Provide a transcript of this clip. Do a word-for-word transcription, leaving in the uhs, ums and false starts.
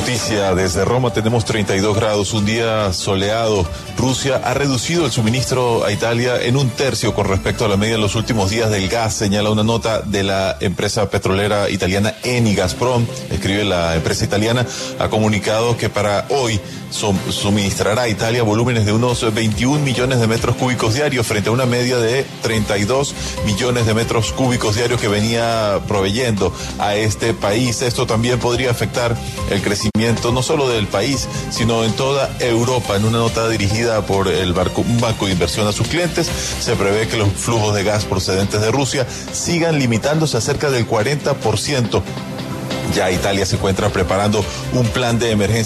Noticia desde Roma, tenemos treinta y dos grados, un día soleado. Rusia ha reducido el suministro a Italia en un tercio con respecto a la media en los últimos días del gas, señala una nota de la empresa petrolera italiana Eni. Gazprom, escribe la empresa italiana, ha comunicado que para hoy suministrará a Italia volúmenes de unos veintiún millones de metros cúbicos diarios frente a una media de treinta y dos millones de metros cúbicos diarios que venía proveyendo a este país. Esto también podría afectar el crecimiento no solo del país, sino en toda Europa. En una nota dirigida por el banco, un banco de inversión a sus clientes, se prevé que los flujos de gas procedentes de Rusia sigan limitándose a cerca del cuarenta por ciento. Ya Italia se encuentra preparando un plan de emergencia